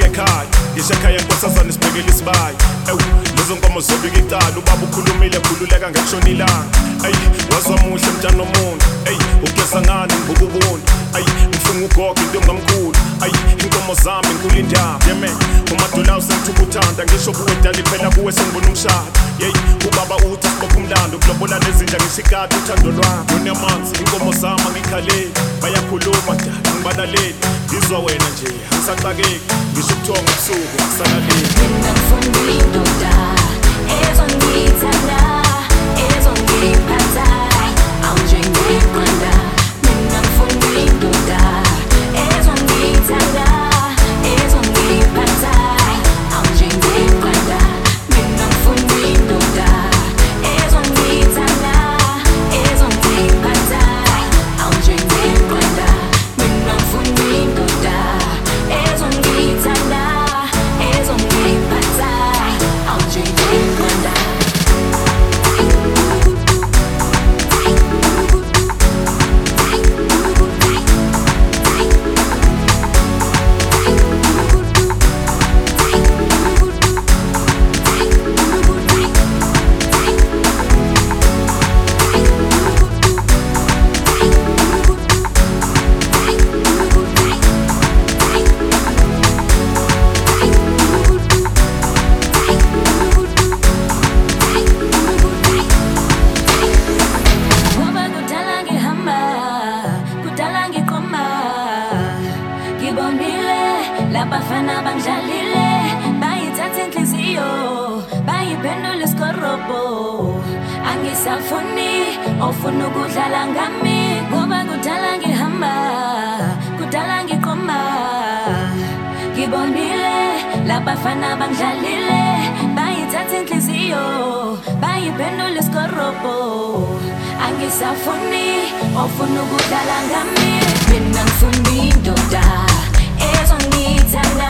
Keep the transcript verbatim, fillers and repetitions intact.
ekhaya ngisho ekhaya nkosazana sibhekele isibaya ewu lezo nkomo zobika icala ubaba ukhulumile khululeka ngekushona ilanga ey wazwa muhle mntana omuntu ey ugeza ngani ngokubona ey ngifunga ugogo into ngamkhulu ey inkomo zami inkulu indaba yemen umadula usenthukuthanda ngisho kuwedala phela kuwe sengibona umshado yey ubaba uthi sibopha umlando kulobola nezinja ngisikade uthando lwami nonamanzi inkomo zami ngikhaleli bayakhuluma dala ngibalaleli ngizwa wena nje angisaqakeki ngisho ubuthongo ebusuku akusalaleli mina ngifuna indoda ezongithanda ezongiphatha awunjengeqanda mina ngifuna indoda ezongithanda ezongiphatha awunjengeqanda mina ngifuna indoda ezongithanda ezongiphatha awunjengeqanda mina ngifuna indoda ezongithanda ezongiphatha awunjengeqanda labafana bangidlalile bayithatha inhliziyo bayiphendula isikorobo angisafuni ofuna ukudlala ngami ngoba kudala ngihamba kudala ngiqoma ngibonile labafana bangidlalile bayithatha inhliziyo bayiphendula isikorobo angisafuni ofuna ukudlala ngami mina ngifuna indoda ezongithanda